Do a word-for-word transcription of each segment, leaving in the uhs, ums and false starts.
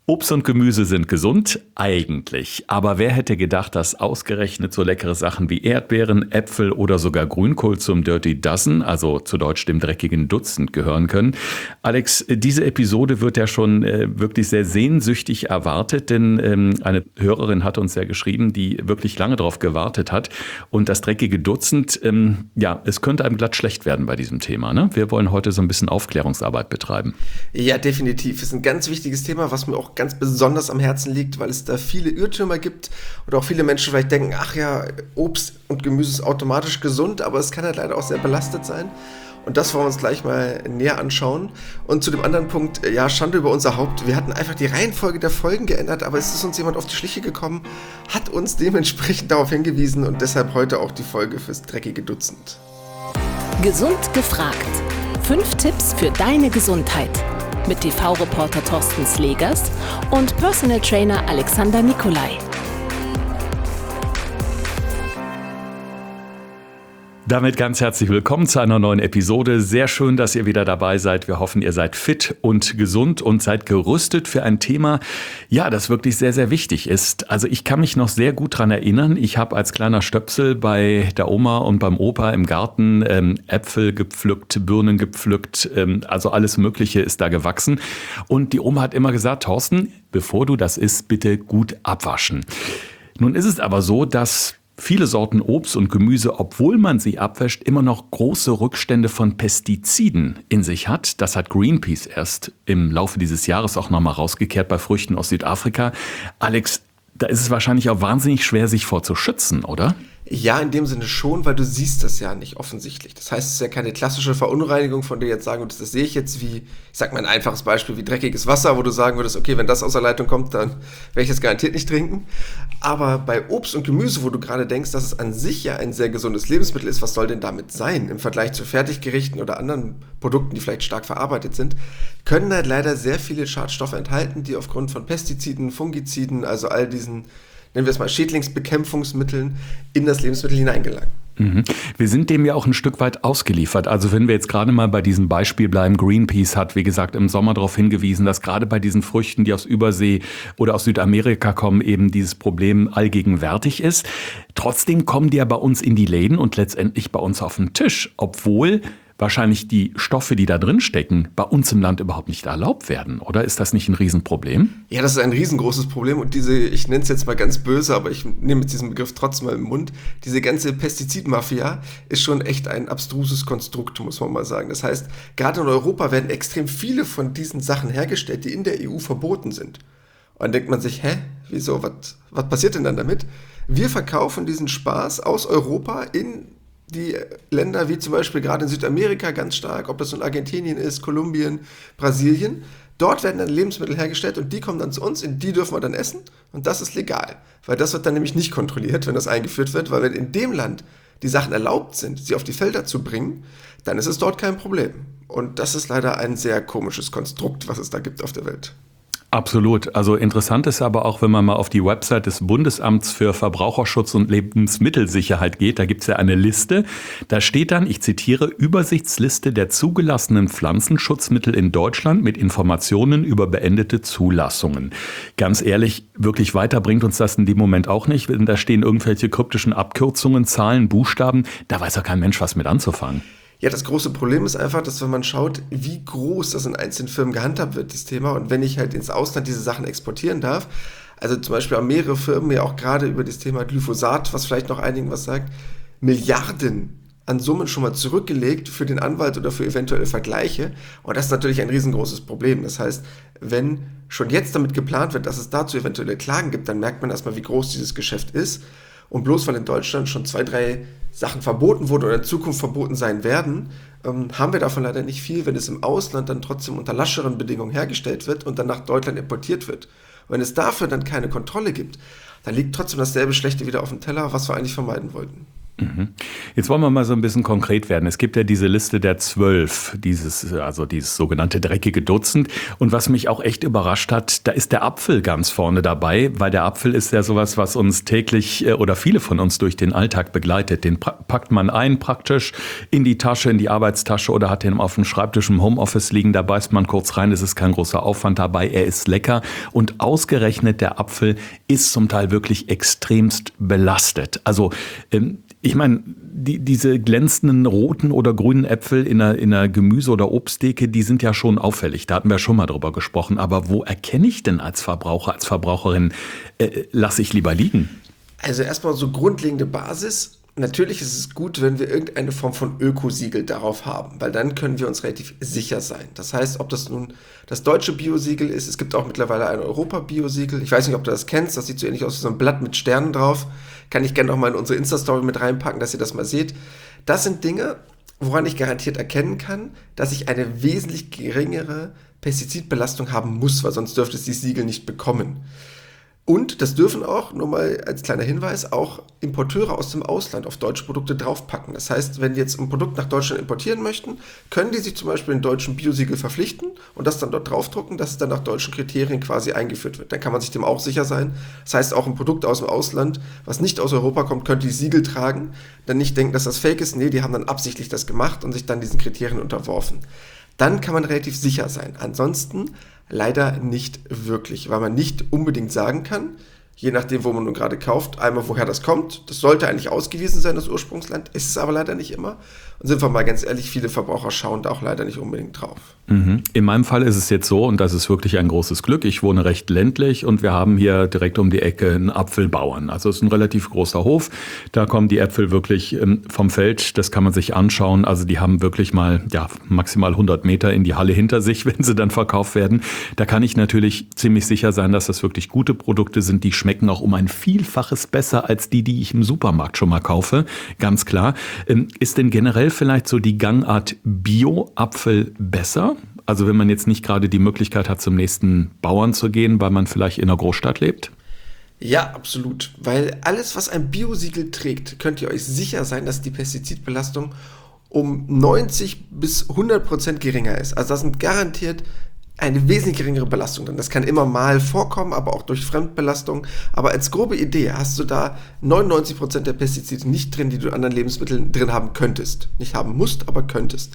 Obst und Gemüse sind gesund, eigentlich. Aber wer hätte gedacht, dass ausgerechnet so leckere Sachen wie Erdbeeren, Äpfel oder sogar Grünkohl zum Dirty Dozen, also zu Deutsch dem dreckigen Dutzend, gehören können? Alex, diese Episode wird ja schon äh, wirklich sehr sehnsüchtig erwartet, denn ähm, eine Hörerin hat uns ja geschrieben, die wirklich lange darauf gewartet hat. Und das dreckige Dutzend, ähm, ja, es könnte einem glatt schlecht werden bei diesem Thema, ne? Wir wollen heute so ein bisschen Aufklärungsarbeit betreiben. Ja, definitiv. Es ist ein ganz wichtiges Thema, was mir auch ganz besonders am Herzen liegt, weil es da viele Irrtümer gibt oder auch viele Menschen vielleicht denken, ach ja, Obst und Gemüse ist automatisch gesund, aber es kann halt leider auch sehr belastet sein. Und das wollen wir uns gleich mal näher anschauen. Und zu dem anderen Punkt, ja, Schande über unser Haupt. Wir hatten einfach die Reihenfolge der Folgen geändert, aber es ist uns jemand auf die Schliche gekommen, hat uns dementsprechend darauf hingewiesen und deshalb heute auch die Folge fürs dreckige Dutzend. Gesund gefragt. Fünf Tipps für deine Gesundheit. Mit T V-Reporter Thorsten Slegers und Personal Trainer Alexander Nikolai. Damit ganz herzlich willkommen zu einer neuen Episode. Sehr schön, dass ihr wieder dabei seid. Wir hoffen, ihr seid fit und gesund und seid gerüstet für ein Thema, ja, das wirklich sehr, sehr wichtig ist. Also ich kann mich noch sehr gut daran erinnern. Ich habe als kleiner Stöpsel bei der Oma und beim Opa im Garten ähm, Äpfel gepflückt, Birnen gepflückt, ähm, also alles Mögliche ist da gewachsen. Und die Oma hat immer gesagt, Thorsten, bevor du das isst, bitte gut abwaschen. Nun ist es aber so, dass viele Sorten Obst und Gemüse, obwohl man sie abwäscht, immer noch große Rückstände von Pestiziden in sich hat. Das hat Greenpeace erst im Laufe dieses Jahres auch nochmal rausgekehrt bei Früchten aus Südafrika. Alex, da ist es wahrscheinlich auch wahnsinnig schwer, sich vor zu schützen, oder? Ja, in dem Sinne schon, weil du siehst das ja nicht offensichtlich. Das heißt, es ist ja keine klassische Verunreinigung, von der jetzt sagen würdest, das sehe ich jetzt wie, ich sag mal ein einfaches Beispiel, wie dreckiges Wasser, wo du sagen würdest, okay, wenn das aus der Leitung kommt, dann werde ich das garantiert nicht trinken. Aber bei Obst und Gemüse, wo du gerade denkst, dass es an sich ja ein sehr gesundes Lebensmittel ist, was soll denn damit sein? Im Vergleich zu Fertiggerichten oder anderen Produkten, die vielleicht stark verarbeitet sind, können halt leider sehr viele Schadstoffe enthalten, die aufgrund von Pestiziden, Fungiziden, also all diesen, nennen wir es mal Schädlingsbekämpfungsmitteln, in das Lebensmittel hineingelangen. Mhm. Wir sind dem ja auch ein Stück weit ausgeliefert. Also wenn wir jetzt gerade mal bei diesem Beispiel bleiben, Greenpeace hat, wie gesagt, im Sommer darauf hingewiesen, dass gerade bei diesen Früchten, die aus Übersee oder aus Südamerika kommen, eben dieses Problem allgegenwärtig ist. Trotzdem kommen die ja bei uns in die Läden und letztendlich bei uns auf den Tisch, obwohl wahrscheinlich die Stoffe, die da drin stecken, bei uns im Land überhaupt nicht erlaubt werden. Oder ist das nicht ein Riesenproblem? Ja, das ist ein riesengroßes Problem und diese, ich nenne es jetzt mal ganz böse, aber ich nehme jetzt diesen Begriff trotzdem mal im Mund, diese ganze Pestizidmafia ist schon echt ein abstruses Konstrukt, muss man mal sagen. Das heißt, gerade in Europa werden extrem viele von diesen Sachen hergestellt, die in der E U verboten sind. Und dann denkt man sich, hä, wieso, was, was passiert denn dann damit? Wir verkaufen diesen Spaß aus Europa in die Länder wie zum Beispiel gerade in Südamerika ganz stark, ob das in Argentinien ist, Kolumbien, Brasilien. Dort werden dann Lebensmittel hergestellt und die kommen dann zu uns und die dürfen wir dann essen und das ist legal, weil das wird dann nämlich nicht kontrolliert, wenn das eingeführt wird, weil wenn in dem Land die Sachen erlaubt sind, sie auf die Felder zu bringen, dann ist es dort kein Problem. Und das ist leider ein sehr komisches Konstrukt, was es da gibt auf der Welt. Absolut. Also interessant ist aber auch, wenn man mal auf die Website des Bundesamts für Verbraucherschutz und Lebensmittelsicherheit geht, da gibt es ja eine Liste. Da steht dann, ich zitiere, Übersichtsliste der zugelassenen Pflanzenschutzmittel in Deutschland mit Informationen über beendete Zulassungen. Ganz ehrlich, wirklich weiter bringt uns das in dem Moment auch nicht. Da stehen irgendwelche kryptischen Abkürzungen, Zahlen, Buchstaben. Da weiß ja kein Mensch, was mit anzufangen. Ja, das große Problem ist einfach, dass wenn man schaut, wie groß das in einzelnen Firmen gehandhabt wird, das Thema, und wenn ich halt ins Ausland diese Sachen exportieren darf, also zum Beispiel haben mehrere Firmen ja auch gerade über das Thema Glyphosat, was vielleicht noch einigen was sagt, Milliarden an Summen schon mal zurückgelegt für den Anwalt oder für eventuelle Vergleiche. Und das ist natürlich ein riesengroßes Problem. Das heißt, wenn schon jetzt damit geplant wird, dass es dazu eventuelle Klagen gibt, dann merkt man erstmal, wie groß dieses Geschäft ist. Und bloß weil in Deutschland schon zwei, drei Sachen verboten wurden oder in Zukunft verboten sein werden, ähm, haben wir davon leider nicht viel, wenn es im Ausland dann trotzdem unter lascheren Bedingungen hergestellt wird und dann nach Deutschland importiert wird. Und wenn es dafür dann keine Kontrolle gibt, dann liegt trotzdem dasselbe Schlechte wieder auf dem Teller, was wir eigentlich vermeiden wollten. Jetzt wollen wir mal so ein bisschen konkret werden. Es gibt ja diese Liste der zwölf, dieses, also dieses sogenannte dreckige Dutzend. Und was mich auch echt überrascht hat, da ist der Apfel ganz vorne dabei, weil der Apfel ist ja sowas, was uns täglich oder viele von uns durch den Alltag begleitet. Den packt man ein praktisch in die Tasche, in die Arbeitstasche oder hat den auf dem Schreibtisch im Homeoffice liegen. Da beißt man kurz rein, es ist kein großer Aufwand dabei, er ist lecker. Und ausgerechnet der Apfel ist zum Teil wirklich extremst belastet. Also ähm, ich meine, die, diese glänzenden roten oder grünen Äpfel in einer, in einer Gemüse- oder Obsttheke, die sind ja schon auffällig. Da hatten wir schon mal drüber gesprochen. Aber wo erkenne ich denn als Verbraucher, als Verbraucherin, äh, lasse ich lieber liegen? Also erstmal so grundlegende Basis. Natürlich ist es gut, wenn wir irgendeine Form von Ökosiegel darauf haben, weil dann können wir uns relativ sicher sein. Das heißt, ob das nun das deutsche Biosiegel ist, es gibt auch mittlerweile ein Europa-Biosiegel. Ich weiß nicht, ob du das kennst, das sieht so ähnlich aus wie so ein Blatt mit Sternen drauf. Kann ich gerne noch mal in unsere Insta-Story mit reinpacken, dass ihr das mal seht. Das sind Dinge, woran ich garantiert erkennen kann, dass ich eine wesentlich geringere Pestizidbelastung haben muss, weil sonst dürfte es dieses Siegel nicht bekommen. Und das dürfen auch, nur mal als kleiner Hinweis, auch Importeure aus dem Ausland auf deutsche Produkte draufpacken. Das heißt, wenn die jetzt ein Produkt nach Deutschland importieren möchten, können die sich zum Beispiel den deutschen Biosiegel verpflichten und das dann dort draufdrucken, dass es dann nach deutschen Kriterien quasi eingeführt wird. Dann kann man sich dem auch sicher sein. Das heißt, auch ein Produkt aus dem Ausland, was nicht aus Europa kommt, könnte die Siegel tragen. Dann nicht denken, dass das Fake ist. Nee, die haben dann absichtlich das gemacht und sich dann diesen Kriterien unterworfen. Dann kann man relativ sicher sein. Ansonsten leider nicht wirklich, weil man nicht unbedingt sagen kann, je nachdem, wo man nun gerade kauft, einmal woher das kommt. Das sollte eigentlich ausgewiesen sein, das Ursprungsland, ist es aber leider nicht immer. Und sind wir mal ganz ehrlich, viele Verbraucher schauen da auch leider nicht unbedingt drauf. Mhm. In meinem Fall ist es jetzt so, und das ist wirklich ein großes Glück, ich wohne recht ländlich und wir haben hier direkt um die Ecke einen Apfelbauern. Also es ist ein relativ großer Hof, da kommen die Äpfel wirklich vom Feld, das kann man sich anschauen. Also die haben wirklich mal ja, maximal hundert Meter in die Halle hinter sich, wenn sie dann verkauft werden. Da kann ich natürlich ziemlich sicher sein, dass das wirklich gute Produkte sind, die schmecken auch um ein Vielfaches besser als die, die ich im Supermarkt schon mal kaufe, ganz klar. Ist denn generell vielleicht so die Gangart Bio-Apfel besser? Also wenn man jetzt nicht gerade die Möglichkeit hat, zum nächsten Bauern zu gehen, weil man vielleicht in einer Großstadt lebt? Ja, absolut. Weil alles, was ein Biosiegel trägt, könnt ihr euch sicher sein, dass die Pestizidbelastung um neunzig bis hundert Prozent geringer ist. Also das sind garantiert eine wesentlich geringere Belastung drin. Das kann immer mal vorkommen, aber auch durch Fremdbelastung. Aber als grobe Idee hast du da neunundneunzig Prozent der Pestizide nicht drin, die du in anderen Lebensmitteln drin haben könntest. Nicht haben musst, aber könntest.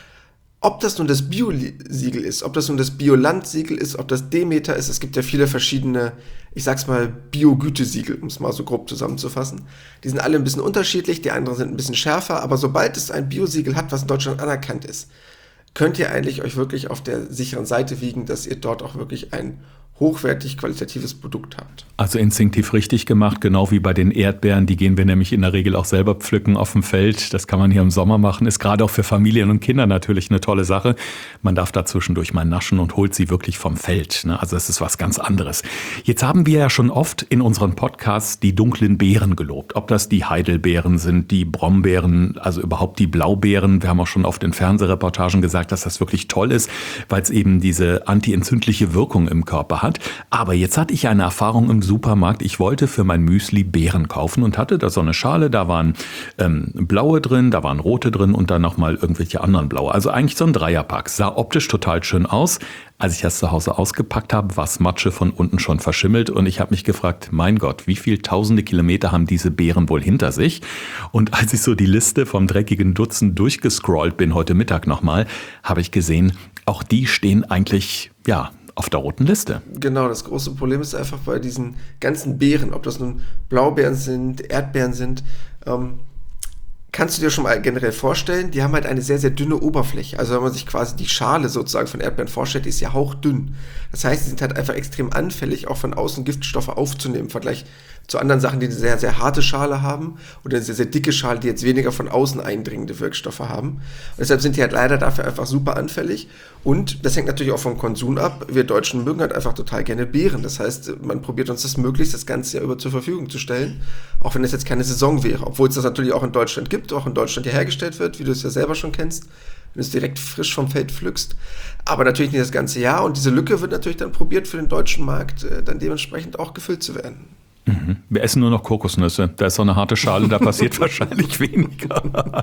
Ob das nun das Bio-Siegel ist, ob das nun das Bioland-Siegel ist, ob das Demeter ist, es gibt ja viele verschiedene, ich sag's mal, Bio-Gütesiegel, um es mal so grob zusammenzufassen. Die sind alle ein bisschen unterschiedlich, die anderen sind ein bisschen schärfer, aber sobald es ein Biosiegel hat, was in Deutschland anerkannt ist, könnt ihr eigentlich euch wirklich auf der sicheren Seite wiegen, dass ihr dort auch wirklich ein hochwertig qualitatives Produkt habt. Also instinktiv richtig gemacht, genau wie bei den Erdbeeren. Die gehen wir nämlich in der Regel auch selber pflücken auf dem Feld. Das kann man hier im Sommer machen. Ist gerade auch für Familien und Kinder natürlich eine tolle Sache. Man darf da zwischendurch mal naschen und holt sie wirklich vom Feld. Also das ist was ganz anderes. Jetzt haben wir ja schon oft in unseren Podcasts die dunklen Beeren gelobt. Ob das die Heidelbeeren sind, die Brombeeren, also überhaupt die Blaubeeren. Wir haben auch schon oft in Fernsehreportagen gesagt, dass das wirklich toll ist, weil es eben diese antientzündliche Wirkung im Körper hat. Aber jetzt hatte ich eine Erfahrung im Supermarkt. Ich wollte für mein Müsli Beeren kaufen und hatte da so eine Schale. Da waren ähm, blaue drin, da waren rote drin und dann nochmal irgendwelche anderen blaue. Also eigentlich so ein Dreierpack. Sah optisch total schön aus. Als ich das zu Hause ausgepackt habe, war es Matsche von unten schon verschimmelt. Und ich habe mich gefragt, mein Gott, wie viele tausende Kilometer haben diese Beeren wohl hinter sich? Und als ich so die Liste vom dreckigen Dutzend durchgescrollt bin, heute Mittag nochmal, habe ich gesehen, auch die stehen eigentlich, ja, auf der roten Liste. Genau, das große Problem ist einfach bei diesen ganzen Beeren, ob das nun Blaubeeren sind, Erdbeeren sind, ähm, kannst du dir schon mal generell vorstellen, die haben halt eine sehr, sehr dünne Oberfläche. Also wenn man sich quasi die Schale sozusagen von Erdbeeren vorstellt, die ist ja hauchdünn. Das heißt, die sind halt einfach extrem anfällig, auch von außen Giftstoffe aufzunehmen, im Vergleich zu anderen Sachen, die eine sehr, sehr harte Schale haben oder eine sehr, sehr dicke Schale, die jetzt weniger von außen eindringende Wirkstoffe haben. Und deshalb sind die halt leider dafür einfach super anfällig. Und das hängt natürlich auch vom Konsum ab. Wir Deutschen mögen halt einfach total gerne Beeren. Das heißt, man probiert uns das möglichst das ganze Jahr über zur Verfügung zu stellen, auch wenn es jetzt keine Saison wäre. Obwohl es das natürlich auch in Deutschland gibt, auch in Deutschland hier hergestellt wird, wie du es ja selber schon kennst, wenn du es direkt frisch vom Feld pflückst. Aber natürlich nicht das ganze Jahr. Und diese Lücke wird natürlich dann probiert für den deutschen Markt äh, dann dementsprechend auch gefüllt zu werden. Mhm. Wir essen nur noch Kokosnüsse. Da ist so eine harte Schale, da passiert wahrscheinlich weniger.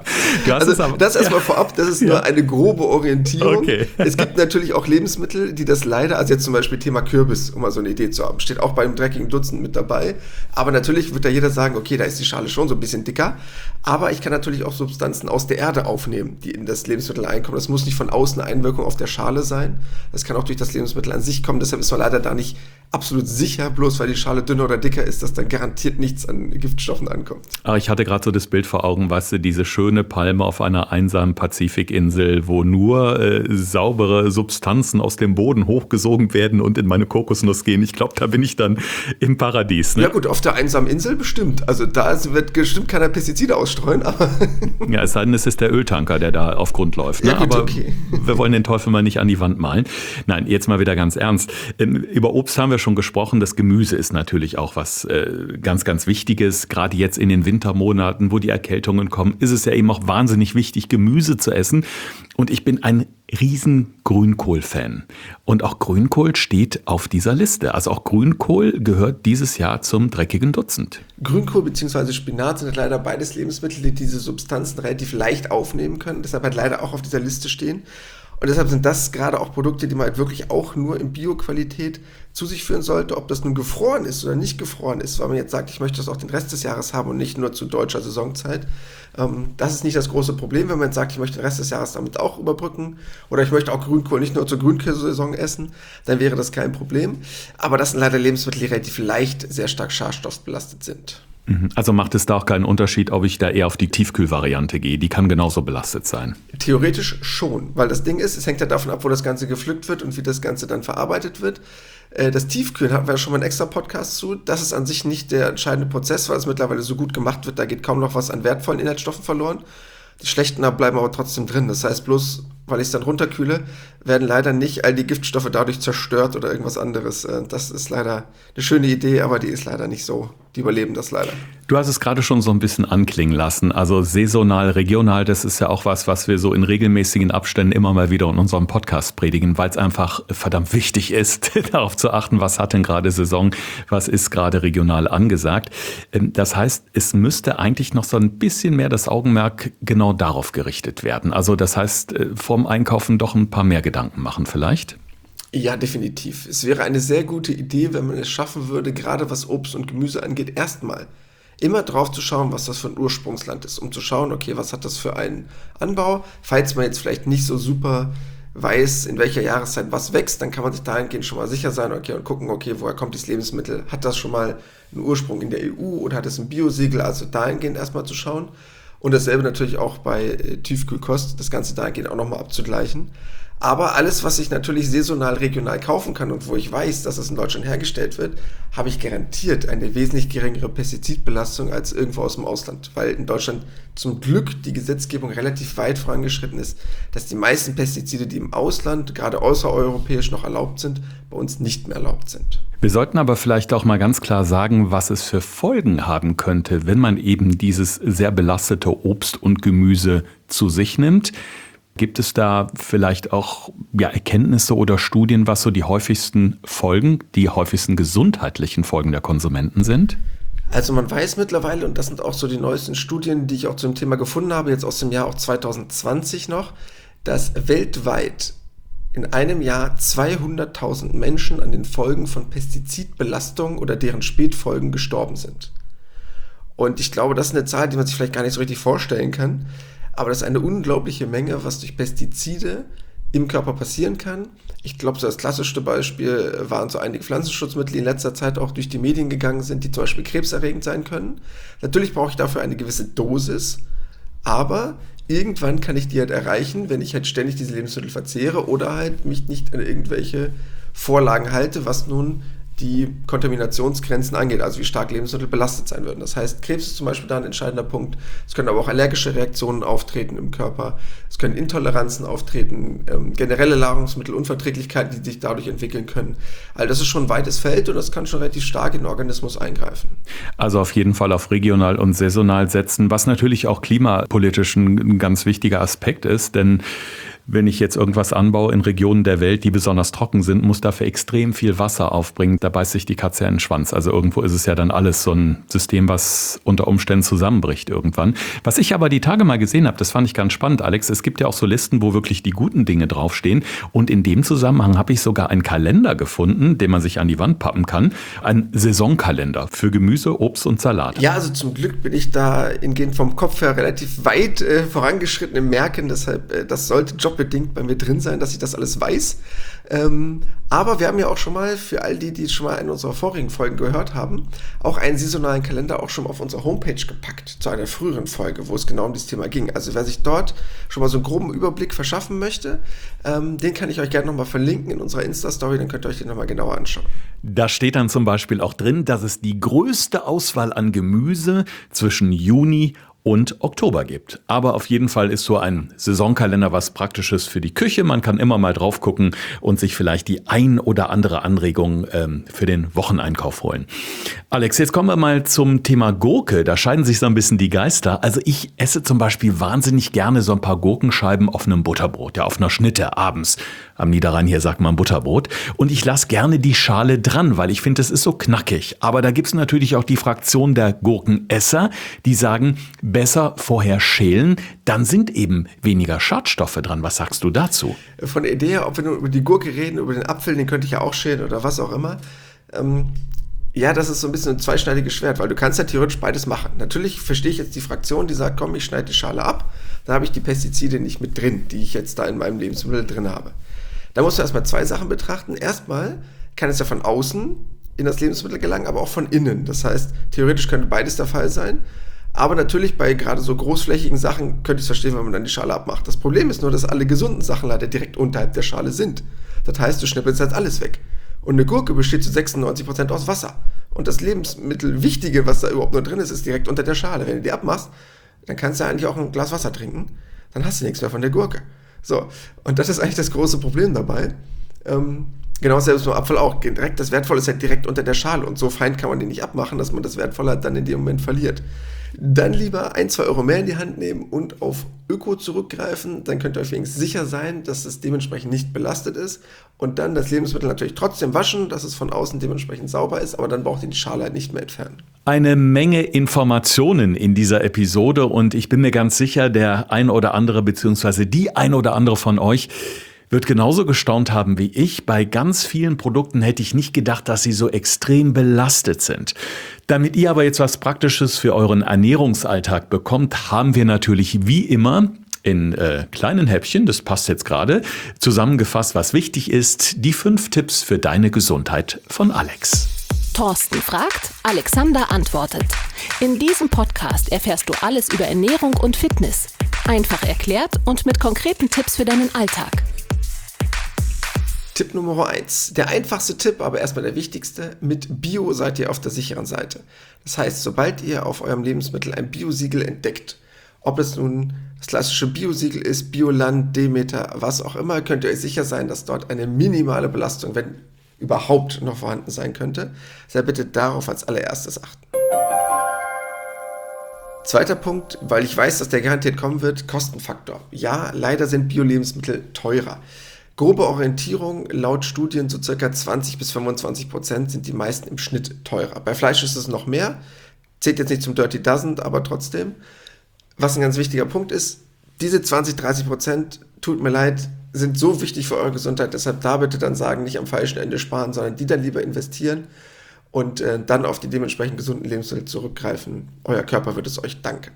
Das also aber, das erstmal ja. vorab, das ist ja. nur eine grobe Orientierung. Okay. Es gibt natürlich auch Lebensmittel, die das leider, also jetzt zum Beispiel Thema Kürbis, um mal so eine Idee zu haben, steht auch beim dreckigen Dutzend mit dabei. Aber natürlich wird da jeder sagen, okay, da ist die Schale schon so ein bisschen dicker. Aber ich kann natürlich auch Substanzen aus der Erde aufnehmen, die in das Lebensmittel einkommen. Das muss nicht von außen eine Einwirkung auf der Schale sein. Das kann auch durch das Lebensmittel an sich kommen. Deshalb ist man leider da nicht absolut sicher, bloß weil die Schale dünner oder dicker ist, dass dann garantiert nichts an Giftstoffen ankommt. Aber ich hatte gerade so das Bild vor Augen, weißt du, diese schöne Palme auf einer einsamen Pazifikinsel, wo nur äh, saubere Substanzen aus dem Boden hochgesogen werden und in meine Kokosnuss gehen. Ich glaube, da bin ich dann im Paradies. Ne? Ja gut, auf der einsamen Insel bestimmt. Also da wird bestimmt keiner Pestizide ausstreuen. Aber ja, es sei denn, es ist der Öltanker, der da auf Grund läuft. Ne? Ja, gut, aber okay. Wir wollen den Teufel mal nicht an die Wand malen. Nein, jetzt mal wieder ganz ernst. Ähm, über Obst haben wir schon gesprochen. Das Gemüse ist natürlich auch was äh, ganz, ganz Wichtiges. Gerade jetzt in den Wintermonaten, wo die Erkältungen kommen, ist es ja eben auch wahnsinnig wichtig, Gemüse zu essen. Und ich bin ein riesen Grünkohl-Fan. Und auch Grünkohl steht auf dieser Liste. Also auch Grünkohl gehört dieses Jahr zum dreckigen Dutzend. Grünkohl bzw. Spinat sind leider beides Lebensmittel, die diese Substanzen relativ leicht aufnehmen können. Deshalb halt leider auch auf dieser Liste stehen. Und deshalb sind das gerade auch Produkte, die man halt wirklich auch nur in Bio-Qualität zu sich führen sollte, ob das nun gefroren ist oder nicht gefroren ist, weil man jetzt sagt, ich möchte das auch den Rest des Jahres haben und nicht nur zu deutscher Saisonzeit. Ähm, das ist nicht das große Problem, wenn man jetzt sagt, ich möchte den Rest des Jahres damit auch überbrücken oder ich möchte auch Grünkohl nicht nur zur Grünkohlsaison essen, dann wäre das kein Problem. Aber das sind leider Lebensmittel, die relativ leicht sehr stark schadstoffbelastet sind. Also macht es da auch keinen Unterschied, ob ich da eher auf die Tiefkühlvariante gehe? Die kann genauso belastet sein. Theoretisch schon, weil das Ding ist, es hängt ja davon ab, wo das Ganze gepflückt wird und wie das Ganze dann verarbeitet wird. Das Tiefkühlen hatten wir ja schon mal einen extra Podcast zu. Das ist an sich nicht der entscheidende Prozess, weil es mittlerweile so gut gemacht wird, da geht kaum noch was an wertvollen Inhaltsstoffen verloren. Die schlechten bleiben aber trotzdem drin. Das heißt bloß, weil ich es dann runterkühle, werden leider nicht all die Giftstoffe dadurch zerstört oder irgendwas anderes. Das ist leider eine schöne Idee, aber die ist leider nicht so. Die überleben das leider. Du hast es gerade schon so ein bisschen anklingen lassen. Also saisonal, regional, das ist ja auch was, was wir so in regelmäßigen Abständen immer mal wieder in unserem Podcast predigen, weil es einfach verdammt wichtig ist, darauf zu achten, was hat denn gerade Saison, was ist gerade regional angesagt. Das heißt, es müsste eigentlich noch so ein bisschen mehr das Augenmerk genau darauf gerichtet werden. Also das heißt, vorm Einkaufen doch ein paar mehr Gedanken machen vielleicht? Ja, definitiv. Es wäre eine sehr gute Idee, wenn man es schaffen würde, gerade was Obst und Gemüse angeht, erstmal immer drauf zu schauen, was das für ein Ursprungsland ist, um zu schauen, okay, was hat das für einen Anbau. Falls man jetzt vielleicht nicht so super weiß, in welcher Jahreszeit was wächst, dann kann man sich dahingehend schon mal sicher sein, okay, und gucken, okay, woher kommt dieses Lebensmittel? Hat das schon mal einen Ursprung in der E U oder hat es ein Biosiegel? Also dahingehend erstmal zu schauen. Und dasselbe natürlich auch bei äh, Tiefkühlkost, das Ganze dahingehend auch nochmal abzugleichen. Aber alles, was ich natürlich saisonal, regional kaufen kann und wo ich weiß, dass es in Deutschland hergestellt wird, habe ich garantiert eine wesentlich geringere Pestizidbelastung als irgendwo aus dem Ausland. Weil in Deutschland zum Glück die Gesetzgebung relativ weit vorangeschritten ist, dass die meisten Pestizide, die im Ausland, gerade außereuropäisch noch erlaubt sind, bei uns nicht mehr erlaubt sind. Wir sollten aber vielleicht auch mal ganz klar sagen, was es für Folgen haben könnte, wenn man eben dieses sehr belastete Obst und Gemüse zu sich nimmt. Gibt es da vielleicht auch ja, Erkenntnisse oder Studien, was so die häufigsten Folgen, die häufigsten gesundheitlichen Folgen der Konsumenten sind? Also man weiß mittlerweile, und das sind auch so die neuesten Studien, die ich auch zu dem Thema gefunden habe, jetzt aus dem Jahr auch zwanzig zwanzig noch, dass weltweit in einem Jahr zweihunderttausend Menschen an den Folgen von Pestizidbelastung oder deren Spätfolgen gestorben sind. Und ich glaube, das ist eine Zahl, die man sich vielleicht gar nicht so richtig vorstellen kann. Aber das ist eine unglaubliche Menge, was durch Pestizide im Körper passieren kann. Ich glaube, so das klassischste Beispiel waren so einige Pflanzenschutzmittel, die in letzter Zeit auch durch die Medien gegangen sind, die zum Beispiel krebserregend sein können. Natürlich brauche ich dafür eine gewisse Dosis, aber irgendwann kann ich die halt erreichen, wenn ich halt ständig diese Lebensmittel verzehre oder halt mich nicht an irgendwelche Vorlagen halte, was nun die Kontaminationsgrenzen angeht, also wie stark Lebensmittel belastet sein würden. Das heißt, Krebs ist zum Beispiel da ein entscheidender Punkt. Es können aber auch allergische Reaktionen auftreten im Körper. Es können Intoleranzen auftreten, ähm, generelle Nahrungsmittelunverträglichkeiten, die sich dadurch entwickeln können. Also das ist schon ein weites Feld und das kann schon relativ stark in den Organismus eingreifen. Also auf jeden Fall auf regional und saisonal setzen, was natürlich auch klimapolitisch ein ganz wichtiger Aspekt ist, denn wenn ich jetzt irgendwas anbaue in Regionen der Welt, die besonders trocken sind, muss dafür extrem viel Wasser aufbringen. Da beißt sich die Katze ja in den Schwanz. Also irgendwo ist es ja dann alles so ein System, was unter Umständen zusammenbricht irgendwann. Was ich aber die Tage mal gesehen habe, das fand ich ganz spannend, Alex. Es gibt ja auch so Listen, wo wirklich die guten Dinge draufstehen. Und in dem Zusammenhang habe ich sogar einen Kalender gefunden, den man sich an die Wand pappen kann. Ein Saisonkalender für Gemüse, Obst und Salat. Ja, also zum Glück bin ich da hingehend vom Kopf her relativ weit äh, vorangeschritten im Merken. Deshalb, äh, das sollte jobbedingt bei mir drin sein, dass ich das alles weiß. Ähm, aber wir haben ja auch schon mal, für all die, die schon mal in unserer vorigen Folgen gehört haben, auch einen saisonalen Kalender auch schon mal auf unserer Homepage gepackt, zu einer früheren Folge, wo es genau um dieses Thema ging. Also wer sich dort schon mal so einen groben Überblick verschaffen möchte, ähm, den kann ich euch gerne nochmal verlinken in unserer Insta-Story, dann könnt ihr euch den nochmal genauer anschauen. Da steht dann zum Beispiel auch drin, dass es die größte Auswahl an Gemüse zwischen Juni und Oktober gibt. Aber auf jeden Fall ist so ein Saisonkalender was Praktisches für die Küche. Man kann immer mal drauf gucken und sich vielleicht die ein oder andere Anregung ähm, für den Wocheneinkauf holen. Alex, jetzt kommen wir mal zum Thema Gurke. Da scheiden sich so ein bisschen die Geister. Also ich esse zum Beispiel wahnsinnig gerne so ein paar Gurkenscheiben auf einem Butterbrot, ja, auf einer Schnitte abends. Am Niederrhein hier sagt man Butterbrot. Und ich lasse gerne die Schale dran, weil ich finde, das ist so knackig. Aber da gibt es natürlich auch die Fraktion der Gurkenesser, die sagen, besser vorher schälen, dann sind eben weniger Schadstoffe dran. Was sagst du dazu? Von der Idee her, ob wir nur über die Gurke reden, über den Apfel, den könnte ich ja auch schälen oder was auch immer. Ähm, ja, das ist so ein bisschen ein zweischneidiges Schwert, weil du kannst ja theoretisch beides machen. Natürlich verstehe ich jetzt die Fraktion, die sagt, komm, ich schneide die Schale ab, da habe ich die Pestizide nicht mit drin, die ich jetzt da in meinem Lebensmittel drin habe. Da musst du erstmal zwei Sachen betrachten. Erstmal kann es ja von außen in das Lebensmittel gelangen, aber auch von innen. Das heißt, theoretisch könnte beides der Fall sein. Aber natürlich bei gerade so großflächigen Sachen könnte ich es verstehen, wenn man dann die Schale abmacht. Das Problem ist nur, dass alle gesunden Sachen leider direkt unterhalb der Schale sind. Das heißt, du schnippelst jetzt alles weg. Und eine Gurke besteht zu sechsundneunzig Prozent aus Wasser. Und das Lebensmittelwichtige, was da überhaupt nur drin ist, ist direkt unter der Schale. Wenn du die abmachst, dann kannst du ja eigentlich auch ein Glas Wasser trinken. Dann hast du nichts mehr von der Gurke. So, und das ist eigentlich das große Problem dabei. Ähm, genau selbst beim Apfel auch. Direkt, das Wertvolle ist halt direkt unter der Schale. Und so fein kann man den nicht abmachen, dass man das Wertvolle halt dann in dem Moment verliert. Dann lieber ein, zwei Euro mehr in die Hand nehmen und auf Öko zurückgreifen. Dann könnt ihr euch wenigstens sicher sein, dass es dementsprechend nicht belastet ist. Und dann das Lebensmittel natürlich trotzdem waschen, dass es von außen dementsprechend sauber ist. Aber dann braucht ihr die Schale halt nicht mehr entfernen. Eine Menge Informationen in dieser Episode. Und ich bin mir ganz sicher, der ein oder andere beziehungsweise die ein oder andere von euch wird genauso gestaunt haben wie ich. Bei ganz vielen Produkten hätte ich nicht gedacht, dass sie so extrem belastet sind. Damit ihr aber jetzt was Praktisches für euren Ernährungsalltag bekommt, haben wir natürlich wie immer in äh, kleinen Häppchen, das passt jetzt gerade, zusammengefasst, was wichtig ist, die fünf Tipps für deine Gesundheit von Alex. Thorsten fragt, Alexander antwortet. In diesem Podcast erfährst du alles über Ernährung und Fitness. Einfach erklärt und mit konkreten Tipps für deinen Alltag. Tipp Nummer eins. Der einfachste Tipp, aber erstmal der wichtigste. Mit Bio seid ihr auf der sicheren Seite. Das heißt, sobald ihr auf eurem Lebensmittel ein Biosiegel entdeckt, ob es nun das klassische Biosiegel ist, Bioland, Demeter, was auch immer, könnt ihr euch sicher sein, dass dort eine minimale Belastung, wenn überhaupt, noch vorhanden sein könnte. Sehr bitte darauf als allererstes achten. Zweiter Punkt, weil ich weiß, dass der garantiert kommen wird, Kostenfaktor. Ja, leider sind Bio-Lebensmittel teurer. Grobe Orientierung, laut Studien so circa zwanzig bis fünfundzwanzig Prozent sind die meisten im Schnitt teurer. Bei Fleisch ist es noch mehr, zählt jetzt nicht zum Dirty Dozen, aber trotzdem. Was ein ganz wichtiger Punkt ist, diese zwanzig, dreißig Prozent, tut mir leid, sind so wichtig für eure Gesundheit, deshalb da bitte dann sagen, nicht am falschen Ende sparen, sondern die dann lieber investieren und äh, dann auf die dementsprechend gesunden Lebensmittel zurückgreifen. Euer Körper wird es euch danken.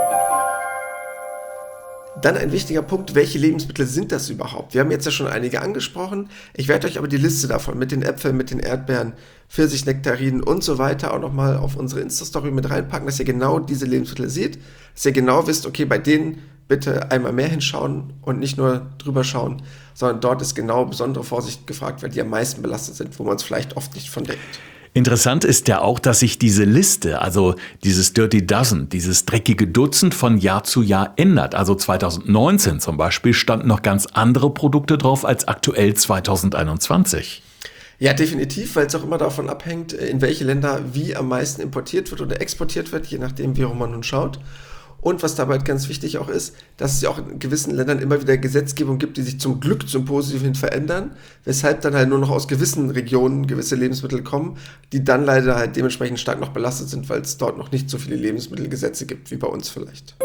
Dann ein wichtiger Punkt, welche Lebensmittel sind das überhaupt? Wir haben jetzt ja schon einige angesprochen. Ich werde euch aber die Liste davon mit den Äpfeln, mit den Erdbeeren, Pfirsich-Nektarinen und so weiter auch nochmal auf unsere Insta-Story mit reinpacken, dass ihr genau diese Lebensmittel seht, dass ihr genau wisst, okay, bei denen bitte einmal mehr hinschauen und nicht nur drüber schauen, sondern dort ist genau besondere Vorsicht gefragt, weil die am meisten belastet sind, wo man es vielleicht oft nicht von denkt. Interessant ist ja auch, dass sich diese Liste, also dieses Dirty Dozen, dieses dreckige Dutzend von Jahr zu Jahr ändert. Also zwanzig neunzehn zum Beispiel standen noch ganz andere Produkte drauf als aktuell zwanzig einundzwanzig. Ja, definitiv, weil es auch immer davon abhängt, in welche Länder wie am meisten importiert wird oder exportiert wird, je nachdem, wie man nun schaut. Und was dabei ganz wichtig auch ist, dass es ja auch in gewissen Ländern immer wieder Gesetzgebung gibt, die sich zum Glück zum Positiven hin verändern, weshalb dann halt nur noch aus gewissen Regionen gewisse Lebensmittel kommen, die dann leider halt dementsprechend stark noch belastet sind, weil es dort noch nicht so viele Lebensmittelgesetze gibt, wie bei uns vielleicht.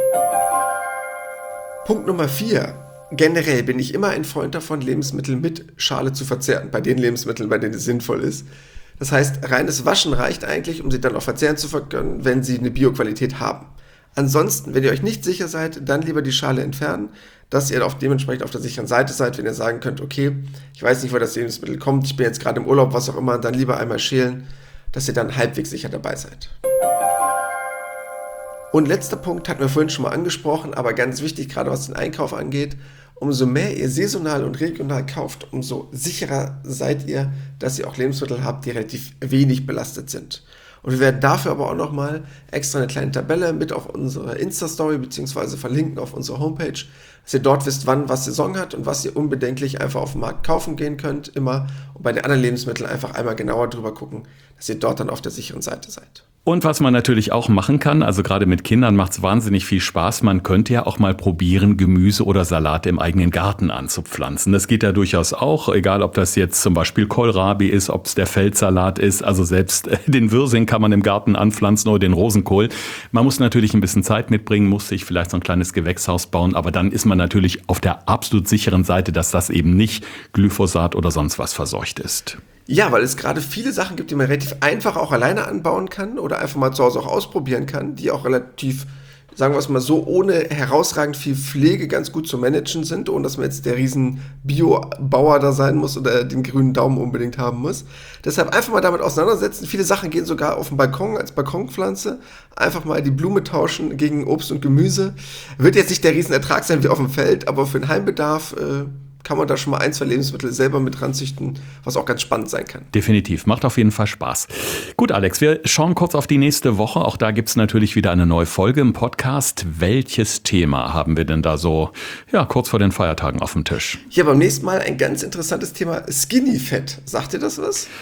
Punkt Nummer vier. Generell bin ich immer ein Freund davon, Lebensmittel mit Schale zu verzehren, bei den Lebensmitteln, bei denen es sinnvoll ist. Das heißt, reines Waschen reicht eigentlich, um sie dann auch verzehren zu können, wenn sie eine Bioqualität haben. Ansonsten, wenn ihr euch nicht sicher seid, dann lieber die Schale entfernen, dass ihr auf dementsprechend auf der sicheren Seite seid, wenn ihr sagen könnt, okay, ich weiß nicht, wo das Lebensmittel kommt, ich bin jetzt gerade im Urlaub, was auch immer, dann lieber einmal schälen, dass ihr dann halbwegs sicher dabei seid. Und letzter Punkt hatten wir vorhin schon mal angesprochen, aber ganz wichtig, gerade was den Einkauf angeht, umso mehr ihr saisonal und regional kauft, umso sicherer seid ihr, dass ihr auch Lebensmittel habt, die relativ wenig belastet sind. Und wir werden dafür aber auch nochmal extra eine kleine Tabelle mit auf unsere Insta-Story bzw. verlinken auf unsere Homepage, dass ihr dort wisst, wann was Saison hat und was ihr unbedenklich einfach auf dem Markt kaufen gehen könnt, immer. Und bei den anderen Lebensmitteln einfach einmal genauer drüber gucken, dass ihr dort dann auf der sicheren Seite seid. Und was man natürlich auch machen kann, also gerade mit Kindern macht es wahnsinnig viel Spaß, man könnte ja auch mal probieren, Gemüse oder Salate im eigenen Garten anzupflanzen. Das geht ja durchaus auch, egal ob das jetzt zum Beispiel Kohlrabi ist, ob es der Feldsalat ist, also selbst den Wirsing kann man im Garten anpflanzen oder den Rosenkohl. Man muss natürlich ein bisschen Zeit mitbringen, muss sich vielleicht so ein kleines Gewächshaus bauen, aber dann ist man natürlich auf der absolut sicheren Seite, dass das eben nicht Glyphosat oder sonst was verseucht ist. Ja, weil es gerade viele Sachen gibt, die man relativ einfach auch alleine anbauen kann oder einfach mal zu Hause auch ausprobieren kann, die auch relativ, sagen wir es mal so, ohne herausragend viel Pflege ganz gut zu managen sind, ohne dass man jetzt der riesen Bio-Bauer da sein muss oder den grünen Daumen unbedingt haben muss. Deshalb einfach mal damit auseinandersetzen. Viele Sachen gehen sogar auf dem Balkon als Balkonpflanze. Einfach mal die Blume tauschen gegen Obst und Gemüse. Wird jetzt nicht der Riesenertrag sein wie auf dem Feld, aber für den Heimbedarf äh, kann man da schon mal ein, zwei Lebensmittel selber mit ranzüchten, was auch ganz spannend sein kann. Definitiv, macht auf jeden Fall Spaß. Gut, Alex, wir schauen kurz auf die nächste Woche. Auch da gibt es natürlich wieder eine neue Folge im Podcast. Welches Thema haben wir denn da so ja, kurz vor den Feiertagen auf dem Tisch? Ja, beim nächsten Mal ein ganz interessantes Thema, Skinny Fett. Sagt ihr das was?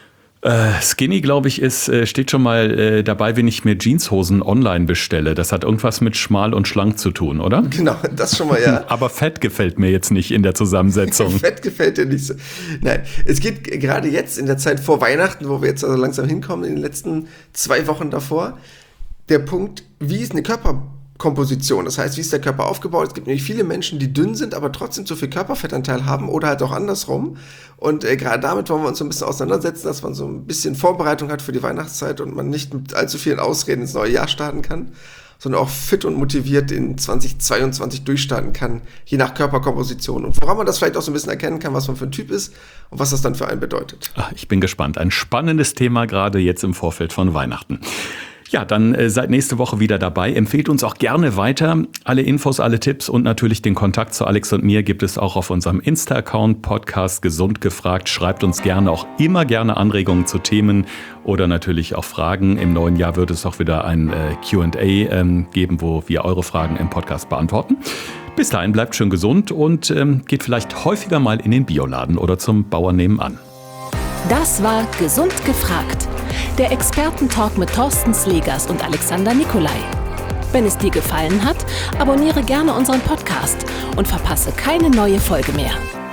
Äh, Skinny, glaube ich, ist, äh, steht schon mal äh, dabei, wenn ich mir Jeanshosen online bestelle. Das hat irgendwas mit schmal und schlank zu tun, oder? Genau, das schon mal, ja. Aber Fett gefällt mir jetzt nicht in der Zusammensetzung. Fett gefällt dir nicht so. Nein, es geht gerade jetzt in der Zeit vor Weihnachten, wo wir jetzt also langsam hinkommen, in den letzten zwei Wochen davor, der Punkt, wie ist eine Körperkomposition? Das heißt, wie ist der Körper aufgebaut? Es gibt nämlich viele Menschen, die dünn sind, aber trotzdem zu viel Körperfettanteil haben oder halt auch andersrum. Und äh, gerade damit wollen wir uns so ein bisschen auseinandersetzen, dass man so ein bisschen Vorbereitung hat für die Weihnachtszeit und man nicht mit allzu vielen Ausreden ins neue Jahr starten kann, sondern auch fit und motiviert in zwanzig zweiundzwanzig durchstarten kann, je nach Körperkomposition. Und woran man das vielleicht auch so ein bisschen erkennen kann, was man für ein Typ ist und was das dann für einen bedeutet. Ach, ich bin gespannt. Ein spannendes Thema, gerade jetzt im Vorfeld von Weihnachten. Ja, dann äh, seid nächste Woche wieder dabei. Empfehlt uns auch gerne weiter. Alle Infos, alle Tipps und natürlich den Kontakt zu Alex und mir gibt es auch auf unserem Insta-Account Podcast Gesund gefragt. Schreibt uns gerne auch immer gerne Anregungen zu Themen oder natürlich auch Fragen. Im neuen Jahr wird es auch wieder ein äh, Q and A ähm, geben, wo wir eure Fragen im Podcast beantworten. Bis dahin bleibt schön gesund und ähm, geht vielleicht häufiger mal in den Bioladen oder zum Bauern nebenan. Das war Gesund gefragt. Der Expertentalk mit Thorsten Slegers und Alexander Nikolai. Wenn es dir gefallen hat, abonniere gerne unseren Podcast und verpasse keine neue Folge mehr.